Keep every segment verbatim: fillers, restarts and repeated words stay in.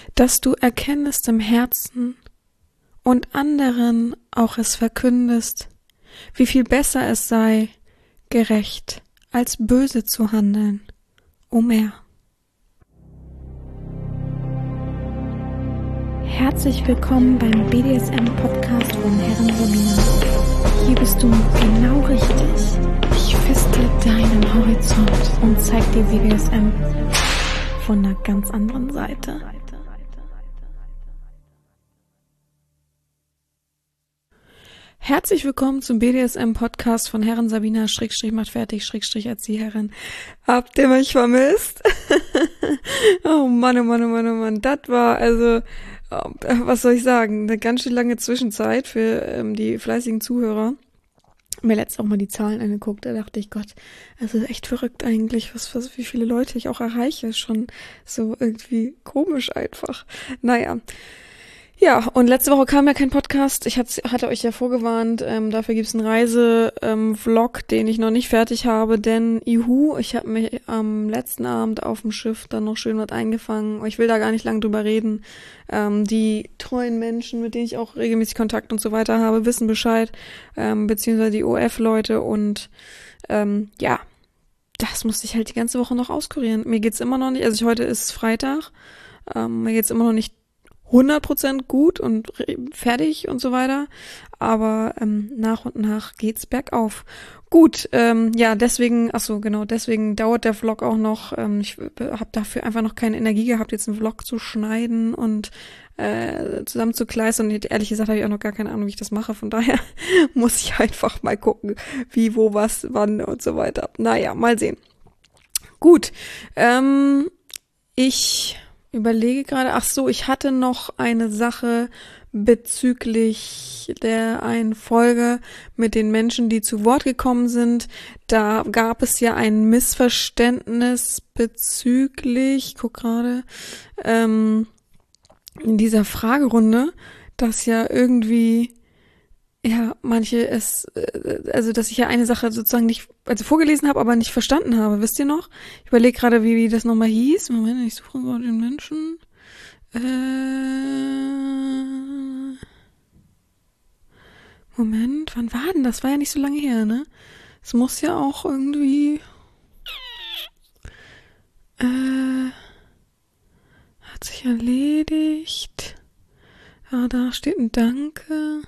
dass du erkennest im Herzen und anderen auch es verkündest, wie viel besser es sei, gerecht als böse zu handeln, o mehr. Herzlich willkommen beim B D S M-Podcast von Herren Sabina. Hier bist du genau richtig. Ich feste deinen Horizont und zeig dir B D S M von einer ganz anderen Seite. Herzlich willkommen zum B D S M-Podcast von Herren Sabina, Schrägstrich macht fertig, Schrägstrich Erzieherin. Habt ihr mich vermisst? Oh Mann, oh Mann, oh Mann, oh Mann. Das war also, was soll ich sagen, eine ganz schön lange Zwischenzeit für ähm, die fleißigen Zuhörer. Mir letztens auch mal die Zahlen angeguckt, da dachte ich, Gott, das ist echt verrückt eigentlich, was, was, wie viele Leute ich auch erreiche, ist schon so irgendwie komisch einfach. Naja. Ja, und letzte Woche kam ja kein Podcast. Ich hatte euch ja vorgewarnt, ähm, dafür gibt's einen Reise-Vlog, ähm, den ich noch nicht fertig habe, denn juhu, ich habe mich am letzten Abend auf dem Schiff dann noch schön was eingefangen. Ich will da gar nicht lang drüber reden. Ähm, die treuen Menschen, mit denen ich auch regelmäßig Kontakt und so weiter habe, wissen Bescheid, ähm, beziehungsweise die O F-Leute und ähm, ja, das musste ich halt die ganze Woche noch auskurieren. Mir geht's immer noch nicht, also ich, heute ist Freitag, ähm, mir geht's immer noch nicht hundert Prozent gut und fertig und so weiter, aber ähm, nach und nach geht's bergauf. Gut, ähm, ja, deswegen, ach so, genau, deswegen dauert der Vlog auch noch. Ähm, ich habe dafür einfach noch keine Energie gehabt, jetzt einen Vlog zu schneiden und äh, zusammen zu kleistern. Und ehrlich gesagt habe ich auch noch gar keine Ahnung, wie ich das mache. Von daher muss ich einfach mal gucken, wie, wo, was, wann und so weiter. Naja, mal sehen. Gut, ähm, ich überlege gerade, ach so, ich hatte noch eine Sache bezüglich der einen Folge mit den Menschen, die zu Wort gekommen sind. Da gab es ja ein Missverständnis bezüglich, ich guck gerade, ähm, in dieser Fragerunde, dass ja irgendwie ja, manche es, also dass ich ja eine Sache sozusagen nicht, also vorgelesen habe, aber nicht verstanden habe, wisst ihr noch? Ich überlege gerade, wie, wie das nochmal hieß. Moment, ich suche gerade den Menschen. Äh, Moment, wann war denn das? War ja nicht so lange her, ne? Es muss ja auch irgendwie äh, hat sich erledigt. Ah, da steht ein Danke.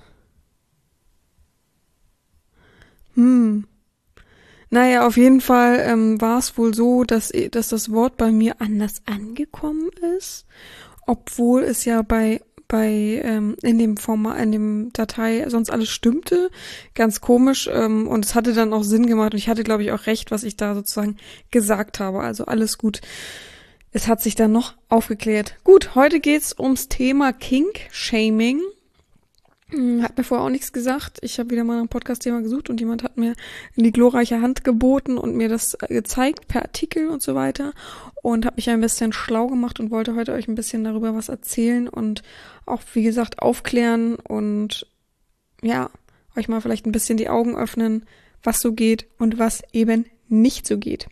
Hm. Naja, auf jeden Fall ähm, war es wohl so, dass, dass das Wort bei mir anders angekommen ist, obwohl es ja bei bei ähm, in dem Format, in dem Datei sonst alles stimmte. Ganz komisch ähm, und es hatte dann auch Sinn gemacht und ich hatte, glaube ich, auch recht, was ich da sozusagen gesagt habe. Also alles gut. Es hat sich dann noch aufgeklärt. Gut, heute geht's ums Thema Kink-Shaming. Hat mir vorher auch nichts gesagt. Ich habe wieder mal ein Podcast-Thema gesucht und jemand hat mir in die glorreiche Hand geboten und mir das gezeigt per Artikel und so weiter und habe mich ein bisschen schlau gemacht und wollte heute euch ein bisschen darüber was erzählen und auch, wie gesagt, aufklären und ja, euch mal vielleicht ein bisschen die Augen öffnen, was so geht und was eben nicht so geht.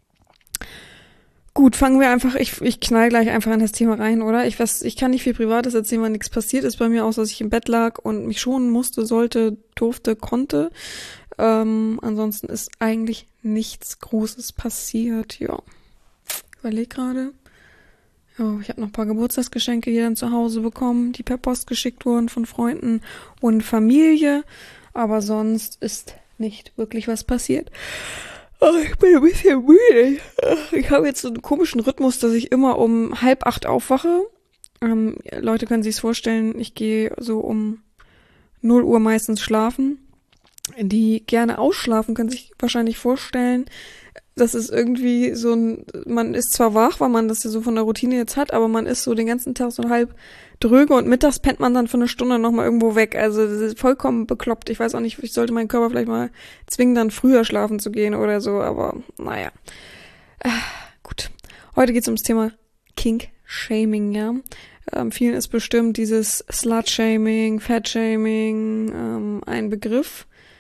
Gut, fangen wir einfach, ich, ich knall gleich einfach in das Thema rein, oder? Ich weiß, ich kann nicht viel Privates erzählen, weil nichts passiert ist bei mir, außer dass ich im Bett lag und mich schonen musste, sollte, durfte, konnte. Ähm, ansonsten ist eigentlich nichts Großes passiert, ja. Ich überleg gerade. Ja, ich habe noch ein paar Geburtstagsgeschenke hier dann zu Hause bekommen, die per Post geschickt wurden von Freunden und Familie. Aber sonst ist nicht wirklich was passiert. Oh, ich bin ein bisschen müde. Ich habe jetzt so einen komischen Rhythmus, dass ich immer um halb acht aufwache. Ähm, Leute können sich's vorstellen, ich gehe so um null Uhr meistens schlafen. Die gerne ausschlafen, können sich wahrscheinlich vorstellen, das ist irgendwie so ein, man ist zwar wach, weil man das ja so von der Routine jetzt hat, aber man ist so den ganzen Tag so halb dröge und mittags pennt man dann für eine Stunde nochmal irgendwo weg. Also das ist vollkommen bekloppt. Ich weiß auch nicht, ich sollte meinen Körper vielleicht mal zwingen, dann früher schlafen zu gehen oder so, aber naja. Äh, gut. Heute geht's ums Thema Kink-Shaming, ja. Ähm, vielen ist bestimmt dieses Slut-Shaming, Fat-Shaming ähm, ein Begriff.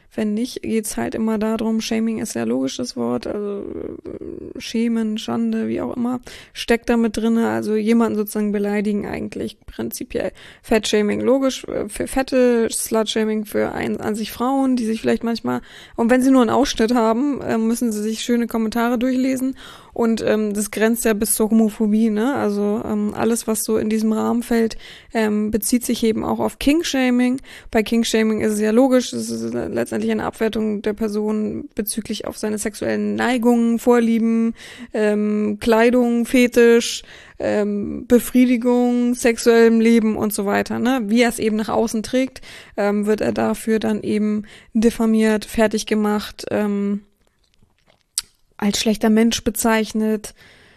Wenn nicht, geht's halt immer darum, Shaming ist ja logisch das Wort, also äh, Schämen, Schande, wie auch immer, steckt da mit drinne, also jemanden sozusagen beleidigen eigentlich prinzipiell. Fettshaming logisch, für Fette, Slutshaming für ein, an sich Frauen, die sich vielleicht manchmal, und wenn sie nur einen Ausschnitt haben, äh, müssen sie sich schöne Kommentare durchlesen. Und ähm, das grenzt ja bis zur Homophobie, ne? Also ähm, alles, was so in diesem Rahmen fällt, ähm, bezieht sich eben auch auf King-Shaming. Bei King-Shaming ist es ja logisch, es ist letztendlich eine Abwertung der Person bezüglich auf seine sexuellen Neigungen, Vorlieben, ähm, Kleidung, Fetisch, ähm, Befriedigung, sexuellem Leben und so weiter, ne? Wie er es eben nach außen trägt, ähm, wird er dafür dann eben diffamiert, fertig gemacht, ähm, als schlechter Mensch bezeichnet,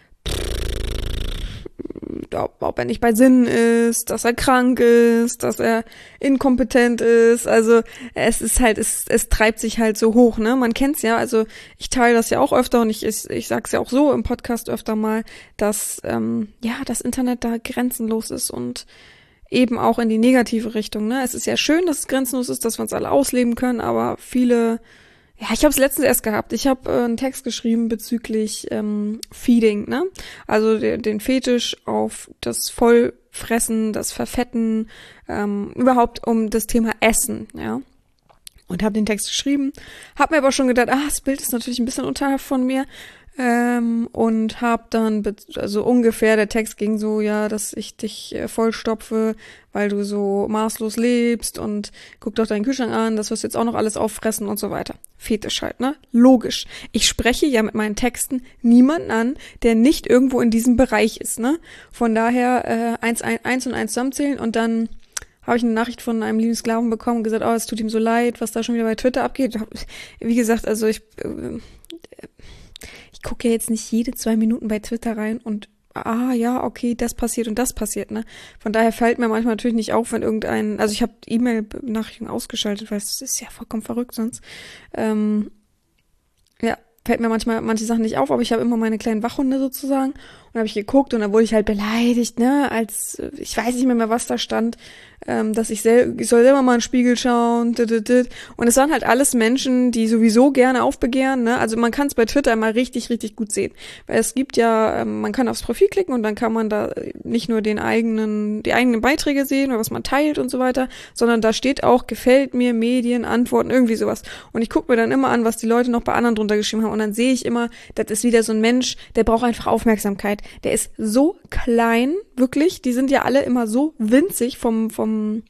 ob, ob er nicht bei Sinnen ist, dass er krank ist, dass er inkompetent ist, also es ist halt, es, es treibt sich halt so hoch, ne, man kennt's ja, also ich teile das ja auch öfter und ich, ich, ich sag's ja auch so im Podcast öfter mal, dass, ähm, ja, das Internet da grenzenlos ist und eben auch in die negative Richtung, ne, es ist ja schön, dass es grenzenlos ist, dass wir uns alle ausleben können, aber viele Ja, ich habe es letztens erst gehabt. Ich habe äh, einen Text geschrieben bezüglich ähm, Feeding, ne? Also de- den Fetisch auf das Vollfressen, das Verfetten, ähm, überhaupt um das Thema Essen, ja. Und habe den Text geschrieben, habe mir aber schon gedacht, ah, das Bild ist natürlich ein bisschen unterhalb von mir. Ähm, und hab dann, be- also ungefähr, der Text ging so, ja, dass ich dich äh, vollstopfe, weil du so maßlos lebst und guck doch deinen Kühlschrank an, das wirst du jetzt auch noch alles auffressen und so weiter. Fetisch halt, ne? Logisch. Ich spreche ja mit meinen Texten niemanden an, der nicht irgendwo in diesem Bereich ist, ne? Von daher äh, eins, ein, eins und eins zusammenzählen und dann habe ich eine Nachricht von einem lieben Sklaven bekommen und gesagt, oh, es tut ihm so leid, was da schon wieder bei Twitter abgeht. Wie gesagt, also ich äh, ich gucke ja jetzt nicht jede zwei Minuten bei Twitter rein und ah, ja, okay, das passiert und das passiert, ne? Von daher fällt mir manchmal natürlich nicht auf, wenn irgendein, also ich habe E-Mail-Nachrichten ausgeschaltet, weil es ist ja vollkommen verrückt sonst. Ähm, ja, fällt mir manchmal manche Sachen nicht auf, aber ich habe immer meine kleinen Wachhunde sozusagen und habe ich geguckt und dann wurde ich halt beleidigt, ne, als, ich weiß nicht mehr, mehr was da stand, ähm, dass ich, sel- ich soll selber mal in den Spiegel schauen, dit, dit, dit. Und es waren halt alles Menschen, die sowieso gerne aufbegehren, ne, also man kann es bei Twitter immer richtig, richtig gut sehen, weil es gibt ja, ähm, man kann aufs Profil klicken und dann kann man da nicht nur den eigenen, die eigenen Beiträge sehen oder was man teilt und so weiter, sondern da steht auch, gefällt mir, Medien, Antworten, irgendwie sowas. Und ich gucke mir dann immer an, was die Leute noch bei anderen drunter geschrieben haben und dann sehe ich immer, das ist wieder so ein Mensch, der braucht einfach Aufmerksamkeit. Der ist so klein, wirklich, die sind ja alle immer so winzig vom, vom,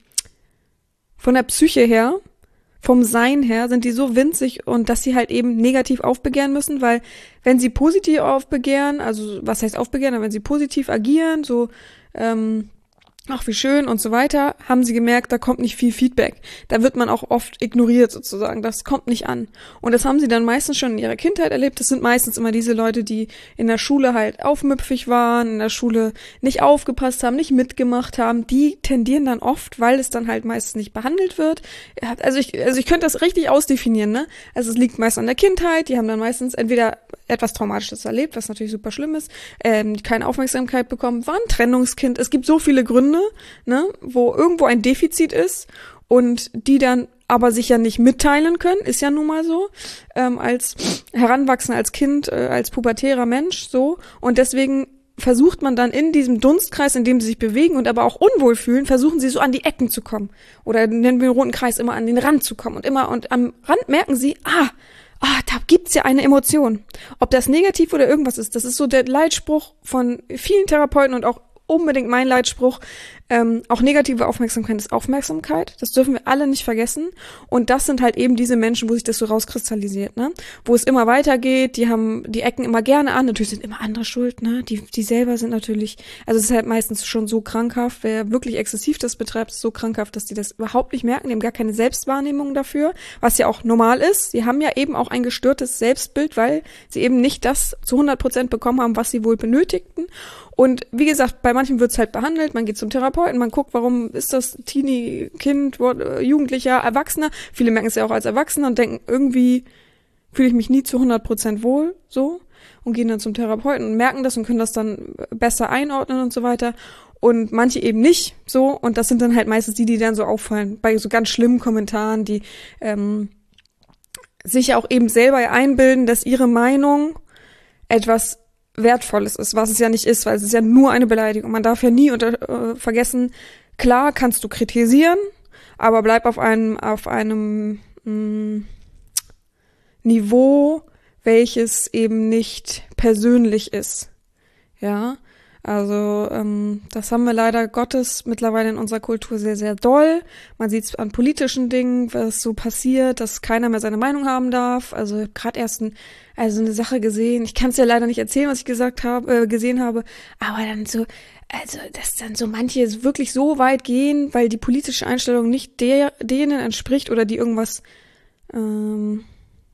von der Psyche her, vom Sein her, sind die so winzig und dass sie halt eben negativ aufbegehren müssen, weil wenn sie positiv aufbegehren, also was heißt aufbegehren, aber wenn sie positiv agieren, so, ähm, ach, wie schön und so weiter, haben sie gemerkt, da kommt nicht viel Feedback. Da wird man auch oft ignoriert sozusagen, das kommt nicht an. Und das haben sie dann meistens schon in ihrer Kindheit erlebt. Das sind meistens immer diese Leute, die in der Schule halt aufmüpfig waren, in der Schule nicht aufgepasst haben, nicht mitgemacht haben. Die tendieren dann oft, weil es dann halt meistens nicht behandelt wird. Also ich, also ich könnte das richtig ausdefinieren, ne? Also es liegt meist an der Kindheit, die haben dann meistens entweder etwas Traumatisches erlebt, was natürlich super schlimm ist, ähm, keine Aufmerksamkeit bekommen, war ein Trennungskind. Es gibt so viele Gründe, ne, wo irgendwo ein Defizit ist und die dann aber sich ja nicht mitteilen können, ist ja nun mal so, ähm, als Heranwachsender, als Kind, äh, als pubertärer Mensch, so. Und deswegen versucht man dann in diesem Dunstkreis, in dem sie sich bewegen und aber auch unwohl fühlen, versuchen sie so an die Ecken zu kommen. Oder nennen wir den roten Kreis, immer an den Rand zu kommen. Und immer, und am Rand merken sie, ah, ah, da gibt's ja eine Emotion. Ob das negativ oder irgendwas ist, das ist so der Leitspruch von vielen Therapeuten und auch unbedingt mein Leitspruch. Ähm, auch negative Aufmerksamkeit ist Aufmerksamkeit. Das dürfen wir alle nicht vergessen. Und das sind halt eben diese Menschen, wo sich das so rauskristallisiert, ne? Wo es immer weitergeht, die haben die Ecken immer gerne an. Natürlich sind immer andere schuld, ne? Die, die selber sind natürlich, also es ist halt meistens schon so krankhaft. Wer wirklich exzessiv das betreibt, ist so krankhaft, dass die das überhaupt nicht merken. Die haben gar keine Selbstwahrnehmung dafür, was ja auch normal ist. Sie haben ja eben auch ein gestörtes Selbstbild, weil sie eben nicht das zu hundert Prozent bekommen haben, was sie wohl benötigten. Und wie gesagt, bei manchen wird's halt behandelt, man geht zum Therapeuten, man guckt, warum ist das Teenie, Kind, Jugendlicher, Erwachsener. Viele merken es ja auch als Erwachsener und denken, irgendwie fühle ich mich nie zu hundert Prozent wohl, so. Und gehen dann zum Therapeuten und merken das und können das dann besser einordnen und so weiter. Und manche eben nicht, so. Und das sind dann halt meistens die, die dann so auffallen, bei so ganz schlimmen Kommentaren, die, ähm, sich auch eben selber einbilden, dass ihre Meinung etwas Wertvolles ist, was es ja nicht ist, weil es ist ja nur eine Beleidigung. Man darf ja nie unter, äh, vergessen, klar kannst du kritisieren, aber bleib auf einem, auf einem mh, Niveau, welches eben nicht persönlich ist. Ja, also ähm, das haben wir leider Gottes mittlerweile in unserer Kultur sehr, sehr doll. Man sieht es an politischen Dingen, was so passiert, dass keiner mehr seine Meinung haben darf. Also gerade erst ein, also eine Sache gesehen. Ich kann es ja leider nicht erzählen, was ich gesagt habe, äh, gesehen habe, aber dann so, also dass dann so manche wirklich so weit gehen, weil die politische Einstellung nicht der denen entspricht oder die irgendwas ähm,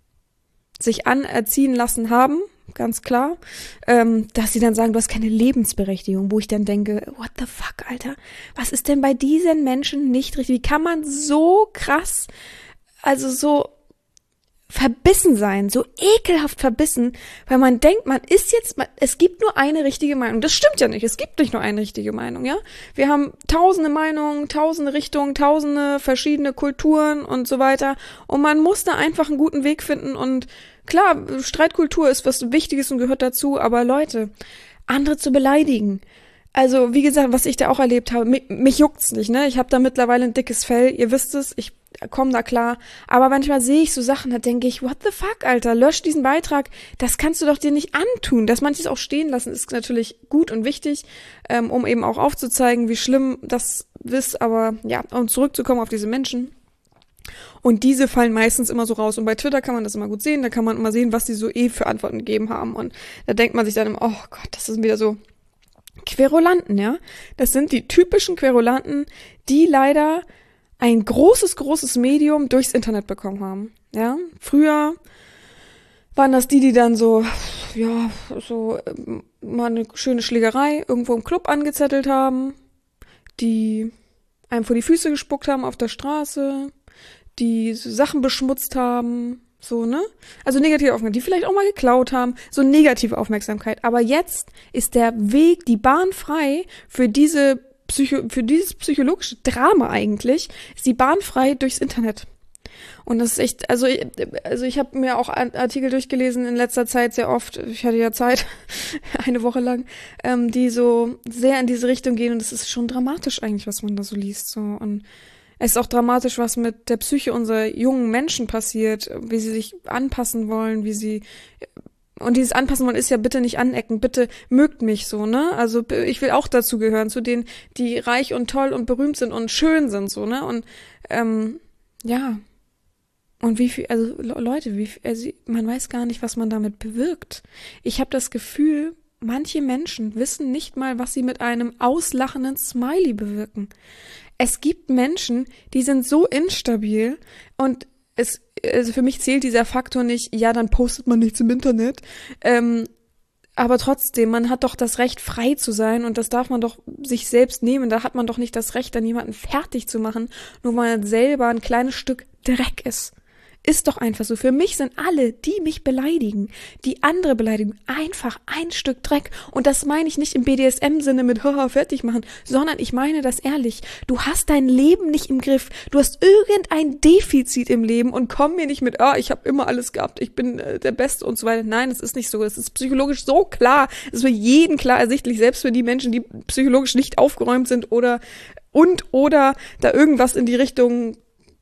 sich anerziehen lassen haben. Ganz klar, ähm, dass sie dann sagen, du hast keine Lebensberechtigung, wo ich dann denke, what the fuck, Alter, was ist denn bei diesen Menschen nicht richtig? Wie kann man so krass, also so verbissen sein, so ekelhaft verbissen, weil man denkt, man ist jetzt, man, es gibt nur eine richtige Meinung. Das stimmt ja nicht, es gibt nicht nur eine richtige Meinung, ja. Wir haben tausende Meinungen, tausende Richtungen, tausende verschiedene Kulturen und so weiter und man muss da einfach einen guten Weg finden und klar, Streitkultur ist was Wichtiges und gehört dazu, aber Leute, andere zu beleidigen, also wie gesagt, was ich da auch erlebt habe, mich, mich juckt's nicht, ne? Ich habe da mittlerweile ein dickes Fell, ihr wisst es, ich komme da klar, aber manchmal sehe ich so Sachen, da denke ich, what the fuck, Alter, lösch diesen Beitrag, das kannst du doch dir nicht antun, dass manches auch stehen lassen, ist natürlich gut und wichtig, ähm, um eben auch aufzuzeigen, wie schlimm das ist, aber ja, um zurückzukommen auf diese Menschen. Und diese fallen meistens immer so raus. Und bei Twitter kann man das immer gut sehen. Da kann man immer sehen, was die so eh für Antworten gegeben haben. Und da denkt man sich dann immer, oh Gott, das sind wieder so Querulanten, ja. Das sind die typischen Querulanten, die leider ein großes, großes Medium durchs Internet bekommen haben. Ja, früher waren das die, die dann so, ja, so mal eine schöne Schlägerei irgendwo im Club angezettelt haben, die einem vor die Füße gespuckt haben auf der Straße, die so Sachen beschmutzt haben, so, ne? Also negative Aufmerksamkeit, die vielleicht auch mal geklaut haben, so negative Aufmerksamkeit. Aber jetzt ist der Weg, die Bahn frei für diese Psycho, für dieses psychologische Drama eigentlich, ist die Bahn frei durchs Internet. Und das ist echt, also, also ich habe mir auch Artikel durchgelesen in letzter Zeit sehr oft, ich hatte ja Zeit, eine Woche lang, ähm, die so sehr in diese Richtung gehen und es ist schon dramatisch eigentlich, was man da so liest, so. Und es ist auch dramatisch, was mit der Psyche unserer jungen Menschen passiert, wie sie sich anpassen wollen, wie sie, und dieses Anpassen wollen ist ja bitte nicht anecken, bitte mögt mich so, ne? Also ich will auch dazu gehören, zu denen, die reich und toll und berühmt sind und schön sind, so, ne? Und, ähm, ja. Und wie viel, also Leute, wie viel, also man weiß gar nicht, was man damit bewirkt. Ich habe das Gefühl, manche Menschen wissen nicht mal, was sie mit einem auslachenden Smiley bewirken. Es gibt Menschen, die sind so instabil und es, also für mich zählt dieser Faktor nicht, ja, dann postet man nichts im Internet, ähm, aber trotzdem, man hat doch das Recht, frei zu sein und das darf man doch sich selbst nehmen, da hat man doch nicht das Recht, dann jemanden fertig zu machen, nur weil man selber ein kleines Stück Dreck ist. Ist doch einfach so. Für mich sind alle, die mich beleidigen, die andere beleidigen, einfach ein Stück Dreck. Und das meine ich nicht im B D S M-Sinne mit haha fertig machen, sondern ich meine das ehrlich. Du hast dein Leben nicht im Griff. Du hast irgendein Defizit im Leben und komm mir nicht mit, ah, ich habe immer alles gehabt, ich bin äh, der Beste und so weiter. Nein, es ist nicht so. Es ist psychologisch so klar. Es ist für jeden klar ersichtlich, selbst für die Menschen, die psychologisch nicht aufgeräumt sind oder und oder da irgendwas in die Richtung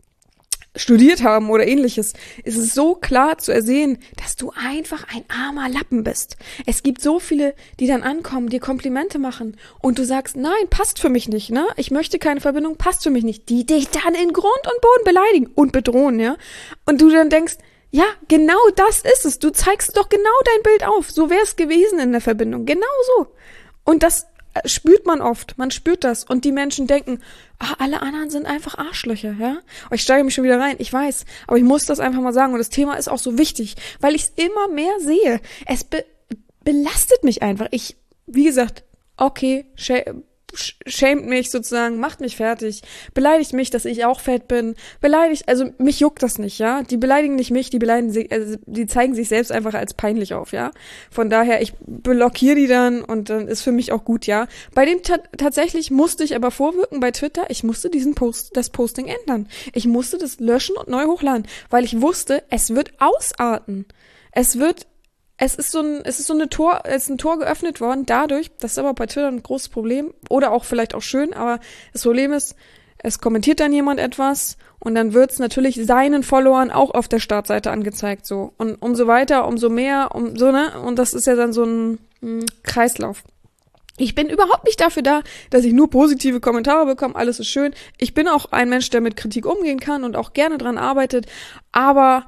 studiert haben oder ähnliches, ist es so klar zu ersehen, dass du einfach ein armer Lappen bist. Es gibt so viele, die dann ankommen, dir Komplimente machen und du sagst, nein, passt für mich nicht, ne? Ich möchte keine Verbindung, passt für mich nicht. Die dich dann in Grund und Boden beleidigen und bedrohen, ja? Und du dann denkst, ja, genau das ist es. Du zeigst doch genau dein Bild auf. So wäre es gewesen in der Verbindung. Genau so. Und das spürt man oft, man spürt das und die Menschen denken, ah, alle anderen sind einfach Arschlöcher, ja. Oh, ich steige mich schon wieder rein, ich weiß, aber ich muss das einfach mal sagen und das Thema ist auch so wichtig, weil ich es immer mehr sehe. Es be- belastet mich einfach. Ich, wie gesagt, okay, schämt mich sozusagen, macht mich fertig, beleidigt mich, dass ich auch fett bin, beleidigt, also mich juckt das nicht, ja. Die beleidigen nicht mich, die beleidigen sich, also die zeigen sich selbst einfach als peinlich auf, ja. Von daher, ich blockiere die dann und dann ist für mich auch gut, ja. Bei dem ta- tatsächlich musste ich aber vorwirken bei Twitter, ich musste diesen Post, das Posting ändern. Ich musste das löschen und neu hochladen, weil ich wusste, es wird ausarten. Es wird Es ist so ein, es ist so eine Tor, es ist ein Tor geöffnet worden dadurch, das ist aber bei Twitter ein großes Problem oder auch vielleicht auch schön, aber das Problem ist, es kommentiert dann jemand etwas und dann wird's natürlich seinen Followern auch auf der Startseite angezeigt, so. Und umso weiter, umso mehr, um so, ne? Und das ist ja dann so ein, ein Kreislauf. Ich bin überhaupt nicht dafür da, dass ich nur positive Kommentare bekomme, alles ist schön. Ich bin auch ein Mensch, der mit Kritik umgehen kann und auch gerne dran arbeitet, aber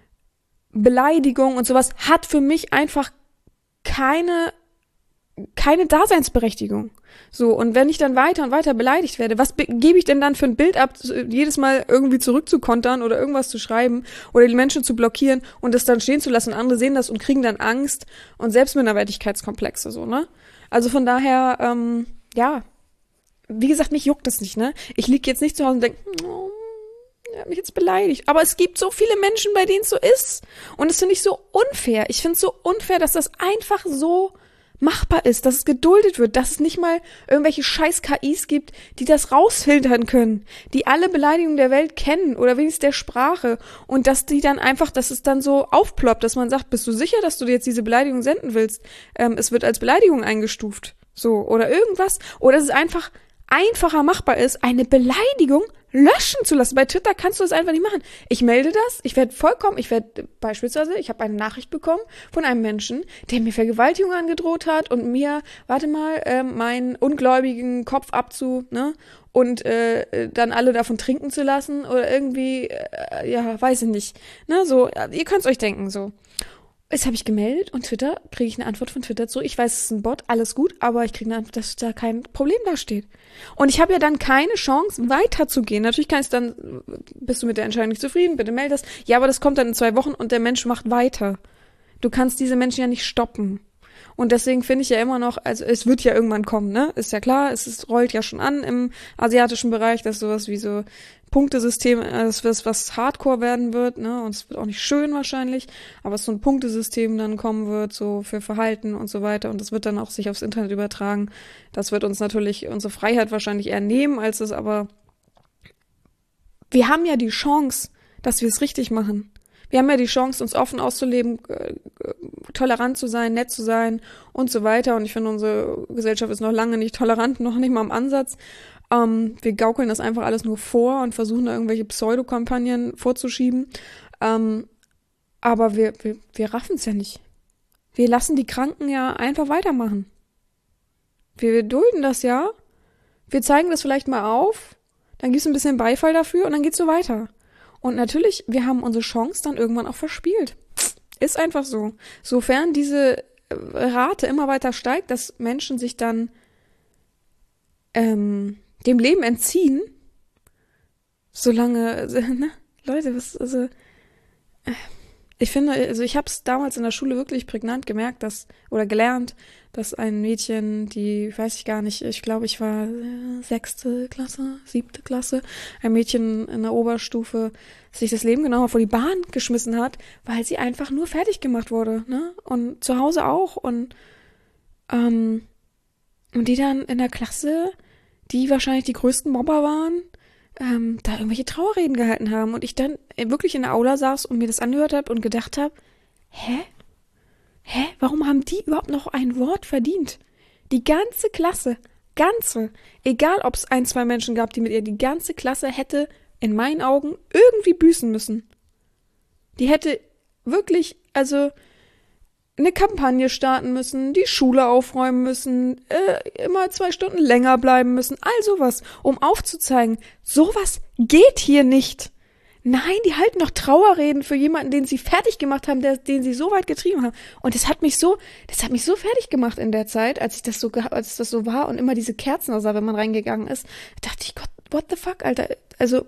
Beleidigung und sowas hat für mich einfach keine keine Daseinsberechtigung. So, und wenn ich dann weiter und weiter beleidigt werde, was be- gebe ich denn dann für ein Bild ab, jedes Mal irgendwie zurückzukontern oder irgendwas zu schreiben oder die Menschen zu blockieren und das dann stehen zu lassen und andere sehen das und kriegen dann Angst und Selbstminderwertigkeitskomplexe, so, ne? Also von daher, ähm, ja, wie gesagt, mich juckt das nicht, ne? Ich liege jetzt nicht zu Hause und denke, oh, er hat mich jetzt beleidigt. Aber es gibt so viele Menschen, bei denen es so ist. Und das finde ich so unfair. Ich finde es so unfair, dass das einfach so machbar ist, dass es geduldet wird, dass es nicht mal irgendwelche scheiß K Is gibt, die das rausfiltern können, die alle Beleidigungen der Welt kennen oder wenigstens der Sprache und dass die dann einfach, dass es dann so aufploppt, dass man sagt, bist du sicher, dass du dir jetzt diese Beleidigung senden willst? Ähm, es wird als Beleidigung eingestuft. So, oder irgendwas. Oder dass es einfach einfacher machbar ist, eine Beleidigung löschen zu lassen. Bei Twitter kannst du das einfach nicht machen. Ich melde das, ich werde vollkommen, ich werde beispielsweise, ich habe eine Nachricht bekommen von einem Menschen, der mir Vergewaltigung angedroht hat und mir, warte mal, äh, meinen ungläubigen Kopf abzu, ne, und äh, dann alle davon trinken zu lassen oder irgendwie, äh, ja, weiß ich nicht, ne, so, ihr könnt's euch denken, so. Das habe ich gemeldet und Twitter, kriege ich eine Antwort von Twitter zurück. Ich weiß, es ist ein Bot, alles gut, aber ich kriege eine Antwort, dass da kein Problem dasteht. Und ich habe ja dann keine Chance, weiterzugehen. Natürlich kann es dann, bist du mit der Entscheidung nicht zufrieden, bitte melde das. Ja, aber das kommt dann in zwei Wochen und der Mensch macht weiter. Du kannst diese Menschen ja nicht stoppen. Und deswegen finde ich ja immer noch, also es wird ja irgendwann kommen, ne? Ist ja klar, es ist, rollt ja schon an im asiatischen Bereich, dass sowas wie so Punktesystem, das was, was Hardcore werden wird, ne? Und es wird auch nicht schön wahrscheinlich, aber es so ein Punktesystem dann kommen wird, so für Verhalten und so weiter. Und das wird dann auch sich aufs Internet übertragen. Das wird uns natürlich unsere Freiheit wahrscheinlich eher nehmen, als es aber. Wir haben ja die Chance, dass wir es richtig machen. Wir haben ja die Chance, uns offen auszuleben, äh, tolerant zu sein, nett zu sein und so weiter. Und ich finde, unsere Gesellschaft ist noch lange nicht tolerant, noch nicht mal im Ansatz. Ähm, wir gaukeln das einfach alles nur vor und versuchen da irgendwelche Pseudokampagnen vorzuschieben. Ähm, aber wir, wir, wir raffen es ja nicht. Wir lassen die Kranken ja einfach weitermachen. Wir, wir dulden das ja. Wir zeigen das vielleicht mal auf, dann gibt es ein bisschen Beifall dafür und dann geht's so weiter. Und natürlich, wir haben unsere Chance dann irgendwann auch verspielt. Ist einfach so. Sofern diese Rate immer weiter steigt, dass Menschen sich dann ähm, dem Leben entziehen, solange, also, ne, Leute, was, also, äh, ich finde, also ich habe es damals in der Schule wirklich prägnant gemerkt, dass, oder gelernt, dass ein Mädchen, die, weiß ich gar nicht, ich glaube, ich war äh, sechste Klasse, siebte Klasse, ein Mädchen in der Oberstufe sich das Leben genau vor die Bahn geschmissen hat, weil sie einfach nur fertig gemacht wurde, ne? Und zu Hause auch und ähm, und die dann in der Klasse, die wahrscheinlich die größten Mobber waren, ähm, da irgendwelche Trauerreden gehalten haben und ich dann wirklich in der Aula saß und mir das angehört habe und gedacht habe, hä? Hä? Warum haben die überhaupt noch ein Wort verdient? Die ganze Klasse, ganze, egal ob es ein, zwei Menschen gab, die mit ihr, die ganze Klasse hätte in meinen Augen irgendwie büßen müssen. Die hätte wirklich, also eine Kampagne starten müssen, die Schule aufräumen müssen, äh, immer zwei Stunden länger bleiben müssen, all sowas, um aufzuzeigen, sowas geht hier nicht. Nein, die halten noch Trauerreden für jemanden, den sie fertig gemacht haben, der, den sie so weit getrieben haben. Und das hat mich so, das hat mich so fertig gemacht in der Zeit, als ich das so, als das so war und immer diese Kerzen aussah, wenn man reingegangen ist, dachte ich, Gott, what the fuck, Alter, also,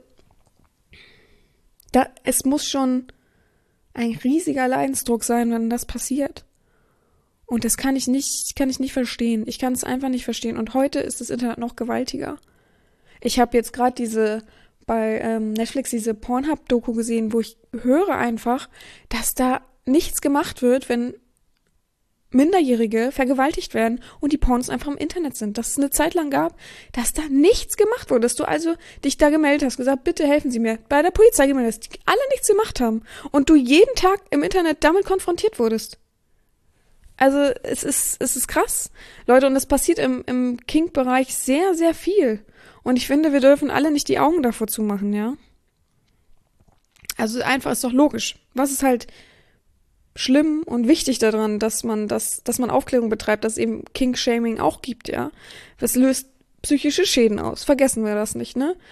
da, es muss schon ein riesiger Leidensdruck sein, wenn das passiert. Und das kann ich nicht, kann ich nicht verstehen. Ich kann es einfach nicht verstehen. Und heute ist das Internet noch gewaltiger. Ich habe jetzt gerade diese bei ähm, Netflix diese Pornhub-Doku gesehen, wo ich höre einfach, dass da nichts gemacht wird, wenn Minderjährige vergewaltigt werden und die Pornos einfach im Internet sind. Dass es eine Zeit lang gab, dass da nichts gemacht wurde. Dass du also dich da gemeldet hast, gesagt, bitte helfen Sie mir. Bei der Polizei gemeldet hast, die alle nichts gemacht haben. Und du jeden Tag im Internet damit konfrontiert wurdest. Also es ist, es ist krass. Leute, und es passiert im, im Kink-Bereich sehr, sehr viel. Und ich finde, wir dürfen alle nicht die Augen davor zumachen, ja. Also einfach ist doch logisch. Was ist halt schlimm und wichtig daran, dass man das, dass man Aufklärung betreibt, dass es eben Kink-Shaming auch gibt, ja. Das löst psychische Schäden aus. Vergessen wir das nicht, ne?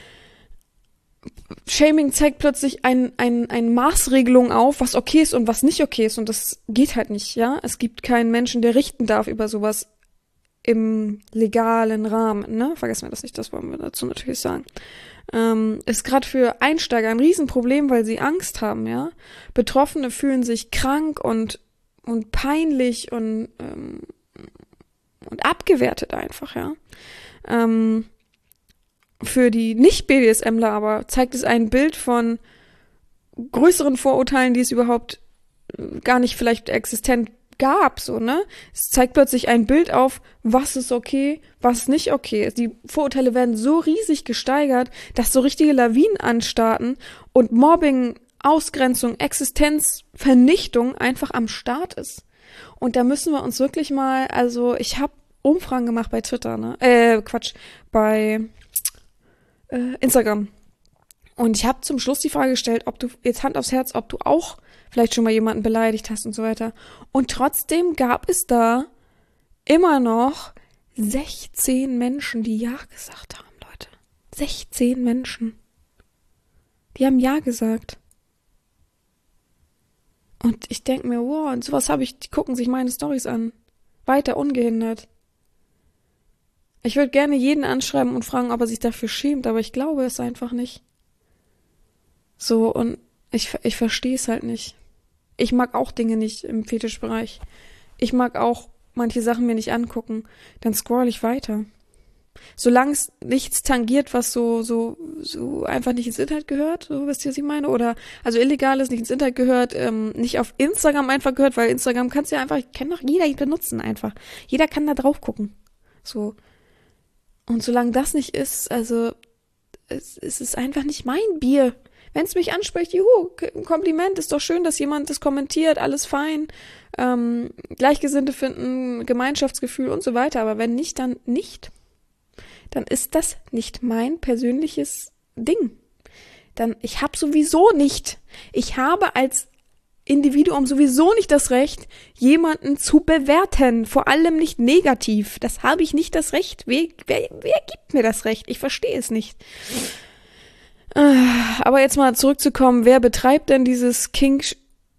Shaming zeigt plötzlich ein, ein, ein Maßregelung auf, was okay ist und was nicht okay ist. Und das geht halt nicht, ja. Es gibt keinen Menschen, der richten darf über sowas im legalen Rahmen, ne? Vergessen wir das nicht, das wollen wir dazu natürlich sagen. Ähm, ist gerade für Einsteiger ein Riesenproblem, weil sie Angst haben, ja. Betroffene fühlen sich krank und, und peinlich und, ähm, und abgewertet einfach, ja. Ähm, für die Nicht-B D S M ler aber zeigt es ein Bild von größeren Vorurteilen, die es überhaupt gar nicht vielleicht existent gab, so, ne? Es zeigt plötzlich ein Bild auf, was ist okay, was nicht okay ist. Die Vorurteile werden so riesig gesteigert, dass so richtige Lawinen anstarten und Mobbing, Ausgrenzung, Existenzvernichtung einfach am Start ist. Und da müssen wir uns wirklich mal, also ich habe Umfragen gemacht bei Twitter, ne? Äh, Quatsch, bei äh, Instagram. Und ich habe zum Schluss die Frage gestellt, ob du, jetzt Hand aufs Herz, ob du auch vielleicht schon mal jemanden beleidigt hast und so weiter. Und trotzdem gab es da immer noch sechzehn Menschen, die Ja gesagt haben, Leute. sechzehn Menschen. Die haben Ja gesagt. Und ich denke mir, wow, und sowas habe ich, die gucken sich meine Storys an. Weiter ungehindert. Ich würde gerne jeden anschreiben und fragen, ob er sich dafür schämt, aber ich glaube es einfach nicht. So, und ich, ich verstehe es halt nicht. Ich mag auch Dinge nicht im Fetischbereich. Ich mag auch manche Sachen mir nicht angucken. Dann scroll ich weiter. Solange es nichts tangiert, was so, so, so einfach nicht ins Internet gehört, so wisst ihr, was ich meine? Oder, also Illegales nicht ins Internet gehört, ähm, nicht auf Instagram einfach gehört, weil Instagram kannst du ja einfach, kann doch jeder benutzen einfach. Jeder kann da drauf gucken. So. Und solange das nicht ist, also, es, es ist einfach nicht mein Bier. Wenn es mich anspricht, juhu, ein Kompliment, ist doch schön, dass jemand das kommentiert, alles fein, ähm, Gleichgesinnte finden, Gemeinschaftsgefühl und so weiter, aber wenn nicht, dann nicht. Dann ist das nicht mein persönliches Ding. Dann, ich habe sowieso nicht, ich habe als Individuum sowieso nicht das Recht, jemanden zu bewerten, vor allem nicht negativ. Das habe ich nicht das Recht. Wer, wer, wer gibt mir das Recht? Ich verstehe es nicht. Aber jetzt mal zurückzukommen, wer betreibt denn dieses Kink...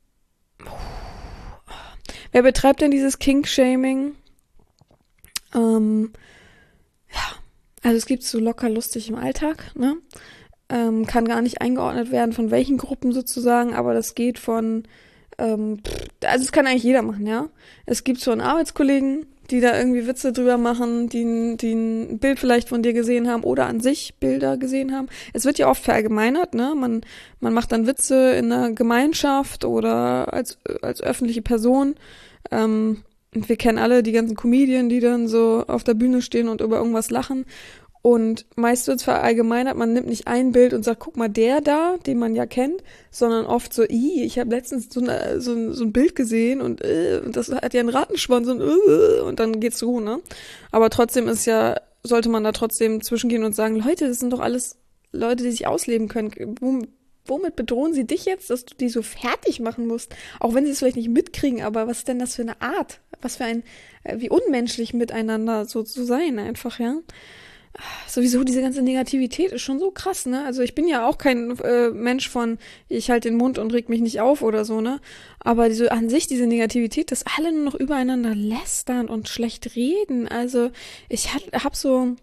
Wer betreibt denn dieses Kink-Shaming? Ähm, ja, also es gibt so locker lustig im Alltag, ne? Ähm, kann gar nicht eingeordnet werden, von welchen Gruppen sozusagen, aber das geht von... Ähm, also es kann eigentlich jeder machen, ja? Es gibt so einen Arbeitskollegen, die da irgendwie Witze drüber machen, die, die ein Bild vielleicht von dir gesehen haben oder an sich Bilder gesehen haben. Es wird ja oft verallgemeinert, ne? Man, man macht dann Witze in einer Gemeinschaft oder als, als öffentliche Person. Ähm, und wir kennen alle die ganzen Comedien, die dann so auf der Bühne stehen und über irgendwas lachen. Und meist wird es verallgemeinert, man nimmt nicht ein Bild und sagt, guck mal, der da, den man ja kennt, sondern oft so, ih, ich habe letztens so, eine, so, so ein Bild gesehen und, äh, und das hat ja einen Rattenschwanz und, äh, und dann geht's so, ne? Aber trotzdem ist ja, sollte man da trotzdem zwischengehen und sagen, Leute, das sind doch alles Leute, die sich ausleben können. Wom, womit bedrohen sie dich jetzt, dass du die so fertig machen musst? Auch wenn sie es vielleicht nicht mitkriegen, aber was ist denn das für eine Art? Was für ein, äh, wie unmenschlich miteinander so zu sein einfach, ja? Sowieso diese ganze Negativität ist schon so krass, ne? Also ich bin ja auch kein äh, Mensch von, ich halte den Mund und reg mich nicht auf oder so, ne? Aber diese, an sich diese Negativität, dass alle nur noch übereinander lästern und schlecht reden. Also ich hab, hab so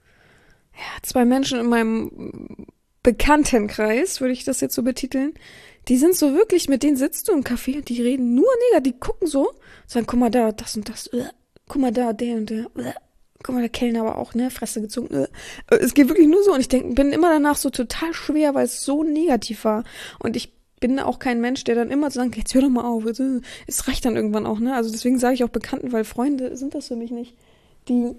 ja, zwei Menschen in meinem Bekanntenkreis, würde ich das jetzt so betiteln, die sind so wirklich, mit denen sitzt du im Café und die reden nur negativ, die gucken so, sagen, guck mal da, das und das, äh, guck mal da, der und der, äh, guck mal, der Kellner aber auch, ne, Fresse gezogen, äh. Es geht wirklich nur so und ich denk, bin immer danach so total schwer, weil es so negativ war und ich bin auch kein Mensch, der dann immer so sagt, jetzt hör doch mal auf, es reicht dann irgendwann auch, ne, also deswegen sage ich auch Bekannten, weil Freunde sind das für mich nicht, die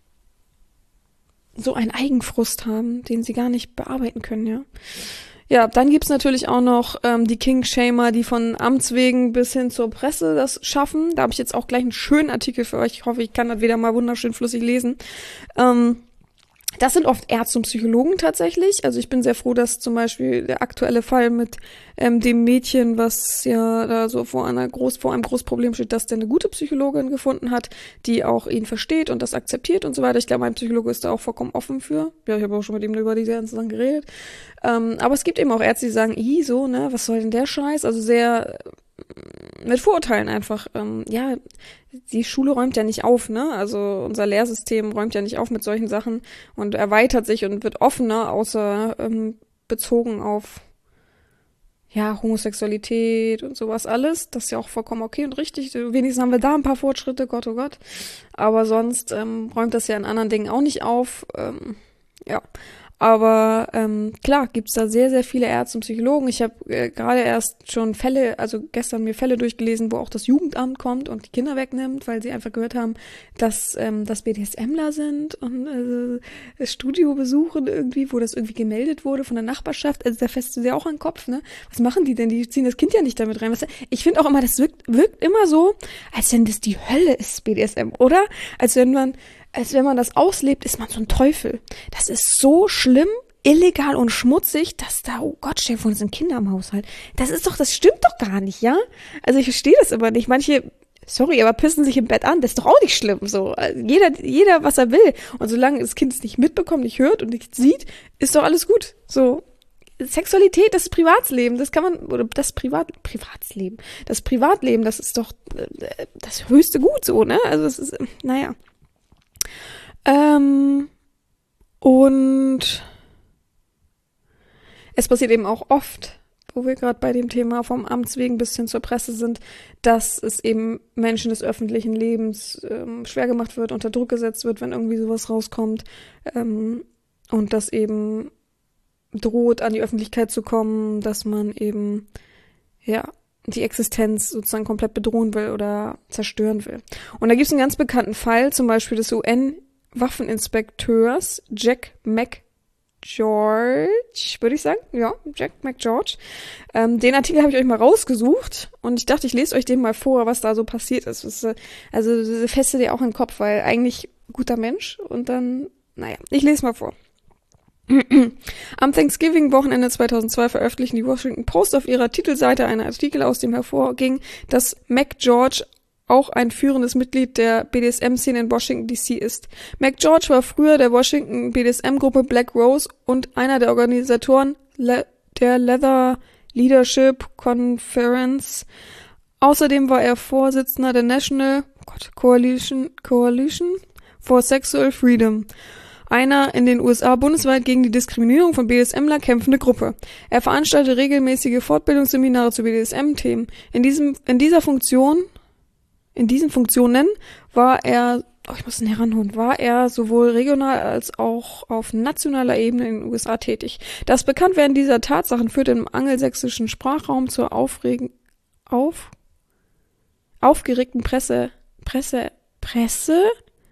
so einen Eigenfrust haben, den sie gar nicht bearbeiten können, ja. Ja, dann gibt's natürlich auch noch ähm, die King-Shamer, die von Amts wegen bis hin zur Presse das schaffen. Da habe ich jetzt auch gleich einen schönen Artikel für euch. Ich hoffe, ich kann das wieder mal wunderschön flüssig lesen. Ähm, Das sind oft Ärzte und Psychologen tatsächlich. Also ich bin sehr froh, dass zum Beispiel der aktuelle Fall mit ähm, dem Mädchen, was ja da so vor einer groß vor einem Großproblem steht, dass der eine gute Psychologin gefunden hat, die auch ihn versteht und das akzeptiert und so weiter. Ich glaube, mein Psychologe ist da auch vollkommen offen für. Ja, ich habe auch schon mit ihm über diese ganzen Sachen geredet. Ähm, aber es gibt eben auch Ärzte, die sagen, i so, ne, was soll denn der Scheiß? Also sehr mit Vorurteilen einfach. Ähm, ja, die Schule räumt ja nicht auf, ne? Also unser Lehrsystem räumt ja nicht auf mit solchen Sachen und erweitert sich und wird offener, außer ähm, bezogen auf ja Homosexualität und sowas alles. Das ist ja auch vollkommen okay und richtig. Wenigstens haben wir da ein paar Fortschritte, Gott oh Gott. Aber sonst ähm, räumt das ja in anderen Dingen auch nicht auf. Ähm, ja. Aber ähm, klar, gibt's da sehr, sehr viele Ärzte und Psychologen. Ich habe äh, gerade erst schon Fälle, also gestern mir Fälle durchgelesen, wo auch das Jugendamt kommt und die Kinder wegnimmt, weil sie einfach gehört haben, dass ähm, das BDSMler sind und äh, Studio besuchen irgendwie, wo das irgendwie gemeldet wurde von der Nachbarschaft. Also da fässt du dir auch an den Kopf, ne? Was machen die denn? Die ziehen das Kind ja nicht damit rein. Was, ich finde auch immer, das wirkt, wirkt immer so, als wenn das die Hölle ist, B D S M, oder? Als wenn man als wenn man das auslebt, ist man so ein Teufel. Das ist so schlimm, illegal und schmutzig, dass da, oh Gott, stell dir vor, das sind Kinder im Haushalt. Das ist doch, das stimmt doch gar nicht, ja? Also ich verstehe das immer nicht. Manche, sorry, aber pissen sich im Bett an. Das ist doch auch nicht schlimm, so. Also jeder, jeder, was er will. Und solange das Kind es nicht mitbekommt, nicht hört und nicht sieht, ist doch alles gut. So. Sexualität, das ist Privatsleben, das kann man, oder das Privat, Privatsleben, das Privatleben, das ist doch äh, das höchste Gut, so, ne? Also es ist, naja. Ähm, und es passiert eben auch oft, wo wir gerade bei dem Thema vom Amts wegen bis hin zur Presse sind, dass es eben Menschen des öffentlichen Lebens ähm, schwer gemacht wird, unter Druck gesetzt wird, wenn irgendwie sowas rauskommt, ähm, und das eben droht, an die Öffentlichkeit zu kommen, dass man eben, ja, die Existenz sozusagen komplett bedrohen will oder zerstören will. Und da gibt es einen ganz bekannten Fall, zum Beispiel des U N-Waffeninspekteurs Jack McGeorge, würde ich sagen. Ja, Jack McGeorge. Ähm, den Artikel habe ich euch mal rausgesucht und ich dachte, ich lese euch den mal vor, was da so passiert ist. Das ist also feste dir auch in den Kopf, weil eigentlich guter Mensch und dann, naja, ich lese mal vor. Am Thanksgiving-Wochenende zweitausendzwei veröffentlichten die Washington Post auf ihrer Titelseite einen Artikel, aus dem hervorging, dass McGeorge auch ein führendes Mitglied der B D S M-Szene in Washington D C ist. McGeorge war früher der Washington B D S M-Gruppe Black Rose und einer der Organisatoren Le- der Leather Leadership Conference. Außerdem war er Vorsitzender der National oh Gott, Coalition, Coalition for Sexual Freedom, einer in den U S A bundesweit gegen die Diskriminierung von BDSMler kämpfende Gruppe. Er veranstaltet regelmäßige Fortbildungsseminare zu B D S M-Themen. In diesem, in dieser Funktion, in diesen Funktionen war er, oh, ich muss ihn heranholen, war er sowohl regional als auch auf nationaler Ebene in den U S A tätig. Das Bekanntwerden dieser Tatsachen führte im angelsächsischen Sprachraum zur aufregen, auf, aufgeregten Presse, Presse, Presse,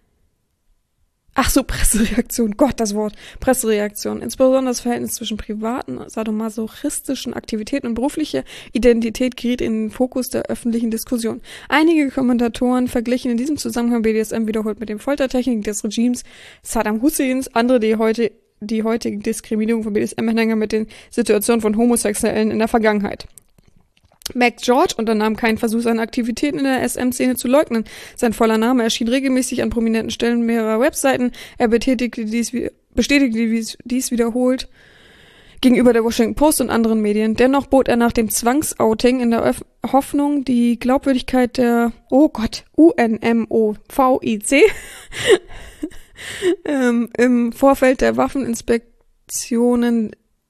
Ach so, Pressereaktion, Gott, das Wort. Pressereaktion. Insbesondere das Verhältnis zwischen privaten, sadomasochistischen Aktivitäten und beruflicher Identität geriet in den Fokus der öffentlichen Diskussion. Einige Kommentatoren verglichen in diesem Zusammenhang B D S M wiederholt mit den Foltertechniken des Regimes Saddam Husseins, andere die heute die heutige Diskriminierung von B D S M-Anhängern mit den Situationen von Homosexuellen in der Vergangenheit. McGeorge unternahm keinen Versuch, seine Aktivitäten in der S M-Szene zu leugnen. Sein voller Name erschien regelmäßig an prominenten Stellen mehrerer Webseiten. Er betätigte dies, bestätigte dies, dies wiederholt gegenüber der Washington Post und anderen Medien. Dennoch bot er nach dem Zwangsouting in der Öf- Hoffnung, die Glaubwürdigkeit der, oh Gott, U N M O V I C ähm, im Vorfeld der Waffeninspektionen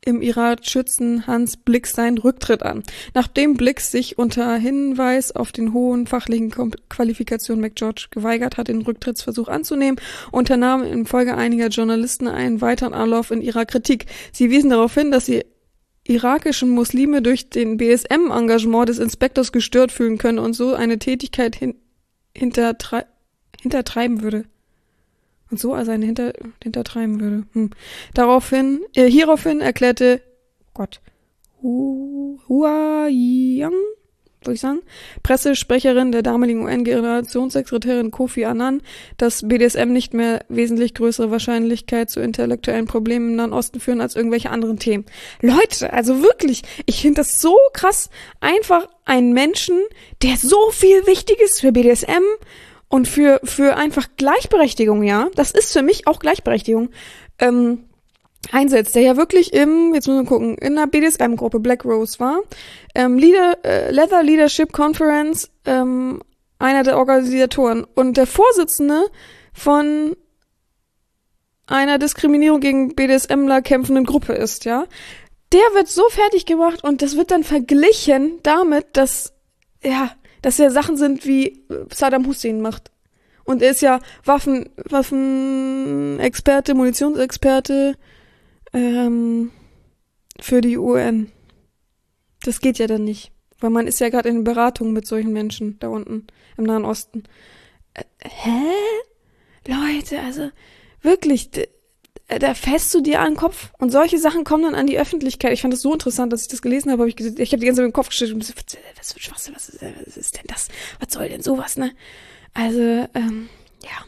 im Irak schützen Hans Blix seinen Rücktritt an. Nachdem Blix sich unter Hinweis auf den hohen fachlichen Kom- Qualifikationen McGeorge geweigert hat, den Rücktrittsversuch anzunehmen, unternahm infolge einiger Journalisten einen weiteren Anlauf in ihrer Kritik. Sie wiesen darauf hin, dass sie irakischen Muslime durch den B D S M-Engagement des Inspektors gestört fühlen können und so eine Tätigkeit hin- hintertre- hintertreiben würde. Und so also eine hinter, hintertreiben würde. Hm. Daraufhin, äh, hieraufhin erklärte Gott, Hu, Hua Yang, soll ich sagen, Pressesprecherin der damaligen U N-Generalsekretärin Kofi Annan, dass B D S M nicht mehr wesentlich größere Wahrscheinlichkeit zu intellektuellen Problemen im Nahen Osten führen als irgendwelche anderen Themen. Leute, also wirklich, ich finde das so krass, einfach einen Menschen, der so viel Wichtiges für B D S M und für für einfach Gleichberechtigung, ja, das ist für mich auch Gleichberechtigung, ähm, einsetzt, der ja wirklich im, jetzt müssen wir gucken, in der B D S M-Gruppe Black Rose war, ähm, Leader, äh, Leather Leadership Conference, ähm, einer der Organisatoren und der Vorsitzende von einer Diskriminierung gegen BDSMler kämpfenden Gruppe ist, ja. Der wird so fertig gemacht und das wird dann verglichen damit, dass, ja, dass ja Sachen sind, wie Saddam Hussein macht. Und er ist ja Waffen, Waffenexperte, Munitionsexperte, ähm, für die U N. Das geht ja dann nicht. Weil man ist ja gerade in Beratungen mit solchen Menschen da unten im Nahen Osten. Äh, hä? Leute, also wirklich, d- da fässt du dir an den Kopf. Und solche Sachen kommen dann an die Öffentlichkeit. Ich fand das so interessant, dass ich das gelesen habe. Hab ich ich habe die ganze Zeit mit dem Kopf gestellt und so, was, was für Schwachsinn, was ist, was ist denn das? Was soll denn sowas, ne? Also, ähm, ja.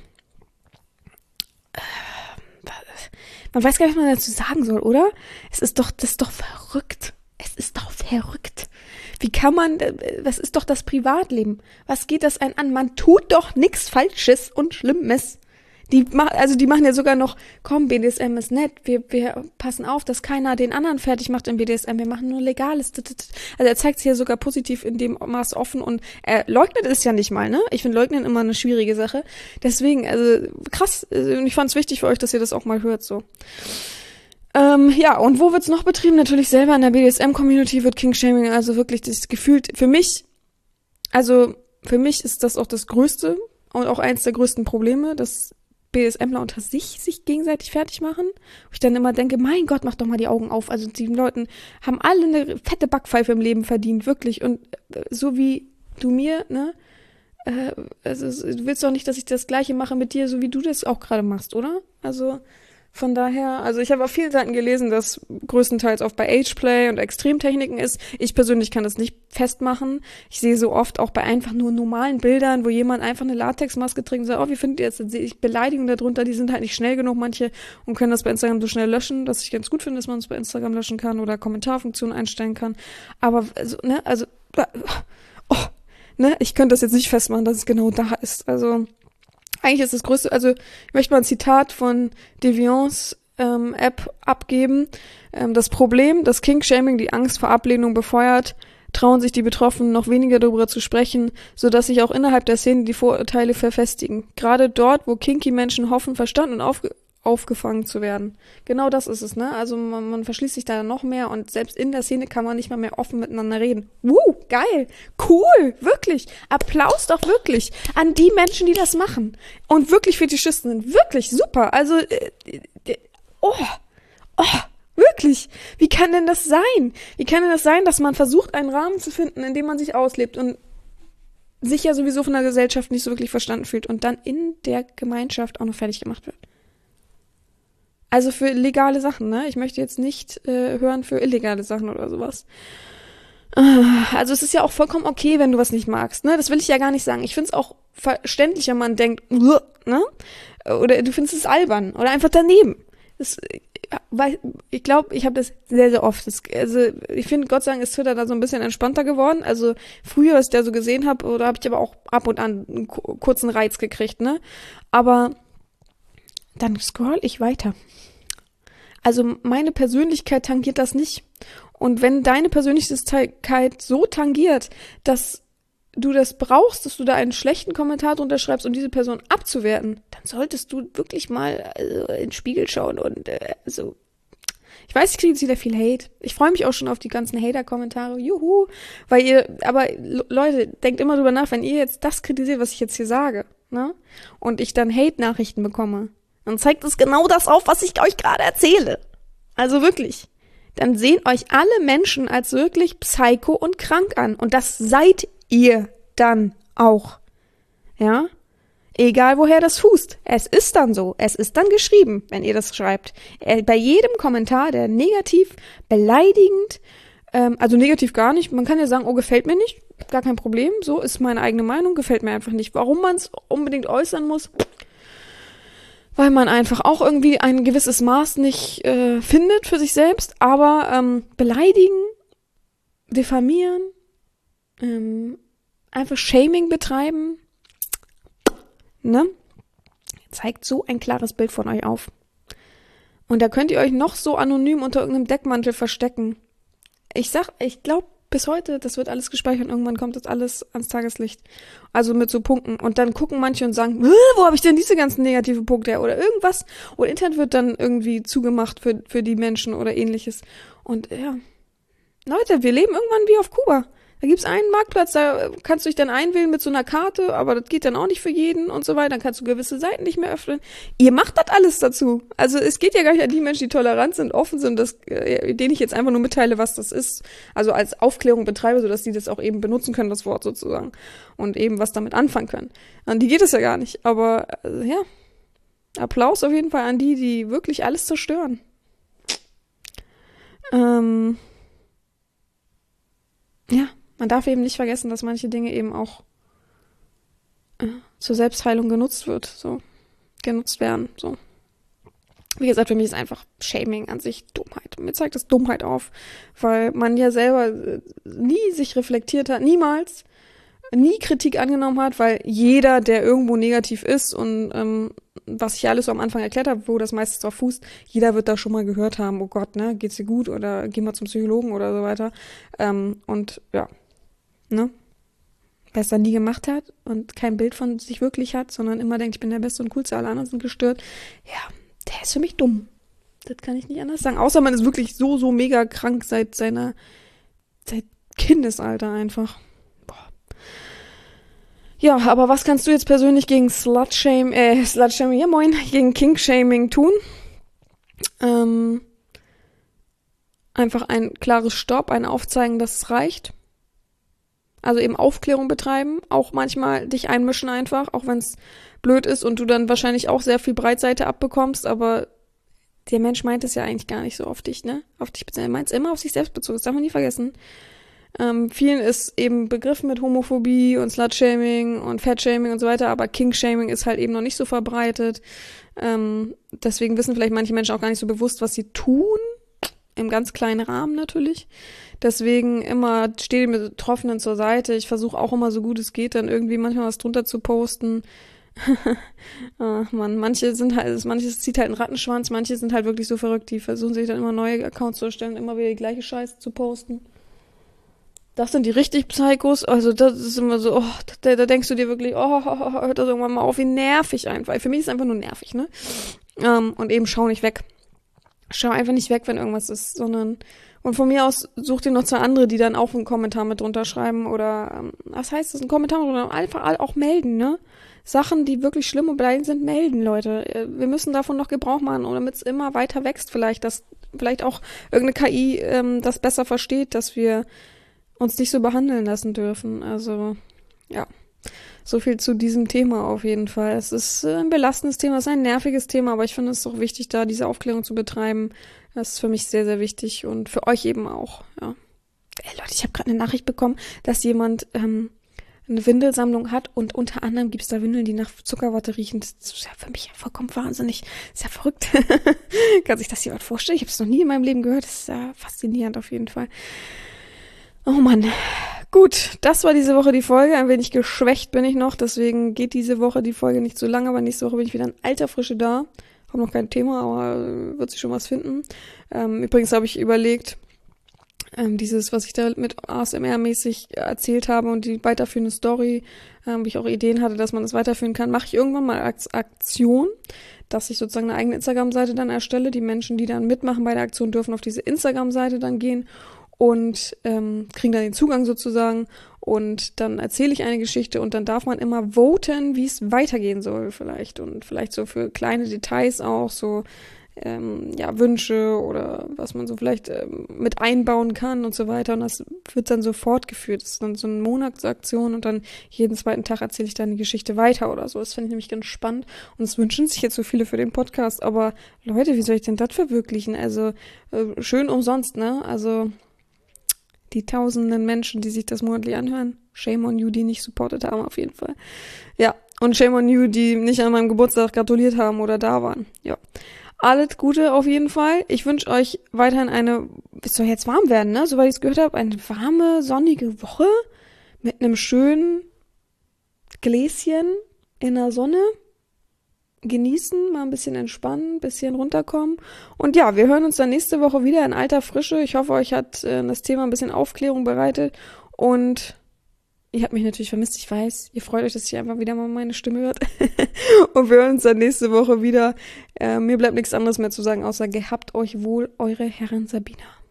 Äh, man weiß gar nicht, was man dazu sagen soll, oder? Es ist doch, das ist doch verrückt. Es ist doch verrückt. Wie kann man, was ist doch das Privatleben? Was geht das einen an? Man tut doch nichts Falsches und Schlimmes. Die machen, also die machen ja sogar noch, komm, B D S M ist nett, wir, wir passen auf, dass keiner den anderen fertig macht im B D S M, wir machen nur Legales. Also er zeigt sich ja sogar positiv in dem Maß offen und er leugnet es ja nicht mal, ne? Ich finde Leugnen immer eine schwierige Sache. Deswegen, also krass, und ich fand es wichtig für euch, dass ihr das auch mal hört, so. Ähm, ja, und wo wird's noch betrieben? Natürlich selber in der B D S M-Community wird King-Shaming, also wirklich das gefühlt, für mich, also für mich ist das auch das Größte und auch eins der größten Probleme, dass BDSMler unter sich sich gegenseitig fertig machen. Wo ich dann immer denke, mein Gott, mach doch mal die Augen auf. Also die Leute haben alle eine fette Backpfeife im Leben verdient, wirklich. Und äh, so wie du mir, ne, äh, also du willst doch nicht, dass ich das Gleiche mache mit dir, so wie du das auch gerade machst, oder? Also von daher, also ich habe auf vielen Seiten gelesen, dass größtenteils oft bei Ageplay und Extremtechniken ist. Ich persönlich kann das nicht festmachen. Ich sehe so oft auch bei einfach nur normalen Bildern, wo jemand einfach eine Latexmaske trägt und sagt, oh, wie findet ihr jetzt? Dann sehe ich Beleidigungen darunter, die sind halt nicht schnell genug, manche, und können das bei Instagram so schnell löschen, dass ich ganz gut finde, dass man es bei Instagram löschen kann oder Kommentarfunktionen einstellen kann. Aber, also, ne, also, oh, ne, ich könnte das jetzt nicht festmachen, dass es genau da ist. Also, eigentlich ist das größte, also ich möchte mal ein Zitat von Deviance ähm, App abgeben. Ähm, das Problem, dass King-Shaming die Angst vor Ablehnung befeuert, trauen sich die Betroffenen noch weniger darüber zu sprechen, sodass sich auch innerhalb der Szene die Vorurteile verfestigen. Gerade dort, wo Kinky-Menschen hoffen, verstanden und aufge- aufgefangen zu werden. Genau das ist es, ne? Also man, man verschließt sich da noch mehr und selbst in der Szene kann man nicht mal mehr offen miteinander reden. Wuh, geil, cool, wirklich. Applaus doch wirklich an die Menschen, die das machen und wirklich Fetischisten sind. Wirklich super. Also, äh, äh, oh, oh, wirklich. Wie kann denn das sein? Wie kann denn das sein, dass man versucht, einen Rahmen zu finden, in dem man sich auslebt und sich ja sowieso von der Gesellschaft nicht so wirklich verstanden fühlt und dann in der Gemeinschaft auch noch fertig gemacht wird? Also für legale Sachen, ne? Ich möchte jetzt nicht äh, hören für illegale Sachen oder sowas. Also es ist ja auch vollkommen okay, wenn du was nicht magst, ne? Das will ich ja gar nicht sagen. Ich finde es auch verständlich, wenn man denkt, ne? Oder du findest es albern oder einfach daneben. Das, weil ich glaube, ich habe das sehr, sehr oft. Das, also ich finde, Gott sei Dank ist Twitter da so ein bisschen entspannter geworden. Also früher, was ich da so gesehen habe, oder habe ich aber auch ab und an einen kurzen Reiz gekriegt, ne? Aber dann scroll ich weiter. Also meine Persönlichkeit tangiert das nicht. Und wenn deine Persönlichkeit so tangiert, dass du das brauchst, dass du da einen schlechten Kommentar drunter schreibst, um diese Person abzuwerten, dann solltest du wirklich mal also, in den Spiegel schauen und äh, so. Ich weiß, ich kriege jetzt wieder viel Hate. Ich freue mich auch schon auf die ganzen Hater-Kommentare. Juhu. Weil ihr, aber Leute, denkt immer drüber nach, wenn ihr jetzt das kritisiert, was ich jetzt hier sage, ne? Und ich dann Hate-Nachrichten bekomme, dann zeigt es genau das auf, was ich euch gerade erzähle. Also wirklich. Dann sehen euch alle Menschen als wirklich psycho und krank an. Und das seid ihr dann auch. Ja? Egal, woher das fußt. Es ist dann so. Es ist dann geschrieben, wenn ihr das schreibt. Bei jedem Kommentar, der negativ, beleidigend, ähm, also negativ gar nicht. Man kann ja sagen, oh, gefällt mir nicht. Gar kein Problem. So ist meine eigene Meinung. Gefällt mir einfach nicht. Warum man es unbedingt äußern muss? Weil man einfach auch irgendwie ein gewisses Maß nicht äh, findet für sich selbst. Aber ähm, beleidigen, diffamieren, ähm, einfach Shaming betreiben, ne? Zeigt so ein klares Bild von euch auf. Und da könnt ihr euch noch so anonym unter irgendeinem Deckmantel verstecken. Ich sag, ich glaube bis heute, das wird alles gespeichert und irgendwann kommt das alles ans Tageslicht. Also mit so Punkten. Und dann gucken manche und sagen, wo habe ich denn diese ganzen negativen Punkte her? Oder irgendwas. Oder Internet wird dann irgendwie zugemacht für, für die Menschen oder ähnliches. Und ja, Leute, wir leben irgendwann wie auf Kuba. Da gibt's einen Marktplatz, da kannst du dich dann einwählen mit so einer Karte, aber das geht dann auch nicht für jeden und so weiter. Dann kannst du gewisse Seiten nicht mehr öffnen. Ihr macht das alles dazu. Also es geht ja gar nicht an die Menschen, die tolerant sind, offen sind, das, äh, denen ich jetzt einfach nur mitteile, was das ist. Also als Aufklärung betreibe, sodass die das auch eben benutzen können, das Wort sozusagen. Und eben was damit anfangen können. An die geht es ja gar nicht. Aber äh, ja, Applaus auf jeden Fall an die, die wirklich alles zerstören. Ähm, ja. Man darf eben nicht vergessen, dass manche Dinge eben auch äh, zur Selbstheilung genutzt wird, so genutzt werden, so. Wie gesagt, für mich ist einfach Shaming an sich Dummheit. Mir zeigt das Dummheit auf, weil man ja selber äh, nie sich reflektiert hat, niemals, nie Kritik angenommen hat, weil jeder, der irgendwo negativ ist und ähm, was ich ja alles so am Anfang erklärt habe, wo das meistens drauf fußt, jeder wird da schon mal gehört haben, oh Gott, ne, geht's dir gut oder geh mal zum Psychologen oder so weiter. Ähm, und ja, ne? Wer es dann nie gemacht hat und kein Bild von sich wirklich hat, sondern immer denkt, ich bin der Beste und Coolste, alle anderen sind gestört, ja, der ist für mich dumm. Das kann ich nicht anders sagen. Außer man ist wirklich so, so mega krank seit seiner, seit Kindesalter einfach. Boah. Ja, aber was kannst du jetzt persönlich gegen Slut-Shaming, äh, Slut-Shaming, ja moin, gegen Kink-Shaming tun? Ähm, einfach ein klares Stopp, ein Aufzeigen, dass es reicht. Also eben Aufklärung betreiben, auch manchmal dich einmischen einfach, auch wenn es blöd ist und du dann wahrscheinlich auch sehr viel Breitseite abbekommst, aber der Mensch meint es ja eigentlich gar nicht so auf dich, ne? Auf dich bezogen. Er meint es immer auf sich selbst bezogen, das darf man nie vergessen. Ähm, vielen ist eben begriffen mit Homophobie und Slut-Shaming und Fat-Shaming und so weiter, aber Kink-Shaming ist halt eben noch nicht so verbreitet. Ähm, deswegen wissen vielleicht manche Menschen auch gar nicht so bewusst, was sie tun. Im ganz kleinen Rahmen natürlich. Deswegen immer stehe ich mit Betroffenen zur Seite. Ich versuche auch immer so gut es geht, dann irgendwie manchmal was drunter zu posten. Ach man, manche sind halt, manches zieht halt einen Rattenschwanz, manche sind halt wirklich so verrückt, die versuchen sich dann immer neue Accounts zu erstellen, immer wieder die gleiche Scheiße zu posten. Das sind die richtig Psychos, also das ist immer so, oh, da, da denkst du dir wirklich, oh, hört das irgendwann mal auf, wie nervig einfach. Für mich ist es einfach nur nervig, ne? Ähm, und eben schau nicht weg. Schau einfach nicht weg, wenn irgendwas ist, sondern und von mir aus such dir noch zwei andere, die dann auch einen Kommentar mit drunter schreiben oder ähm, was heißt das, ein Kommentar mit drunter, einfach auch melden, ne? Sachen, die wirklich schlimm und beleidigend sind, melden, Leute. Wir müssen davon noch Gebrauch machen, damit es immer weiter wächst vielleicht, dass vielleicht auch irgendeine K I ähm, das besser versteht, dass wir uns nicht so behandeln lassen dürfen. Also, ja. So viel zu diesem Thema auf jeden Fall. Es ist ein belastendes Thema, es ist ein nerviges Thema, aber ich finde es auch wichtig, da diese Aufklärung zu betreiben. Das ist für mich sehr, sehr wichtig und für euch eben auch. Ja. Ey, Leute, ich habe gerade eine Nachricht bekommen, dass jemand ähm, eine Windelsammlung hat und unter anderem gibt es da Windeln, die nach Zuckerwatte riechen. Das ist ja für mich ja vollkommen wahnsinnig. Das ist ja verrückt. Kann sich das jemand vorstellen? Ich habe es noch nie in meinem Leben gehört. Das ist ja faszinierend auf jeden Fall. Oh Mann. Gut, das war diese Woche die Folge. Ein wenig geschwächt bin ich noch, deswegen geht diese Woche die Folge nicht so lange, aber nächste Woche bin ich wieder in alter Frische da. Habe noch kein Thema, aber wird sich schon was finden. Ähm, übrigens habe ich überlegt, ähm, dieses, was ich da mit A S M R-mäßig erzählt habe und die weiterführende Story, ähm, wie ich auch Ideen hatte, dass man das weiterführen kann, mache ich irgendwann mal als Aktion, dass ich sozusagen eine eigene Instagram-Seite dann erstelle. Die Menschen, die dann mitmachen bei der Aktion, dürfen auf diese Instagram-Seite dann gehen und ähm, kriegen dann den Zugang sozusagen und dann erzähle ich eine Geschichte und dann darf man immer voten, wie es weitergehen soll vielleicht und vielleicht so für kleine Details auch so ähm, ja Wünsche oder was man so vielleicht ähm, mit einbauen kann und so weiter und das wird dann so fortgeführt. Das ist dann so eine Monatsaktion und dann jeden zweiten Tag erzähle ich dann die Geschichte weiter oder so. Das finde ich nämlich ganz spannend und es wünschen sich jetzt so viele für den Podcast, aber Leute, wie soll ich denn das verwirklichen? Also äh, schön umsonst, ne? Also die tausenden Menschen, die sich das monatlich anhören. Shame on you, die nicht supportet haben, auf jeden Fall. Ja, und shame on you, die nicht an meinem Geburtstag gratuliert haben oder da waren. Ja, alles Gute auf jeden Fall. Ich wünsche euch weiterhin eine, es soll jetzt warm werden, ne? Soweit ich es gehört habe, eine warme, sonnige Woche mit einem schönen Gläschen in der Sonne. Genießen, mal ein bisschen entspannen, ein bisschen runterkommen. Und ja, wir hören uns dann nächste Woche wieder in alter Frische. Ich hoffe, euch hat äh, das Thema ein bisschen Aufklärung bereitet. Und ihr habt mich natürlich vermisst, ich weiß. Ihr freut euch, dass ihr einfach wieder mal meine Stimme hört. Und wir hören uns dann nächste Woche wieder. Äh, mir bleibt nichts anderes mehr zu sagen, außer gehabt euch wohl, eure Herren Sabina.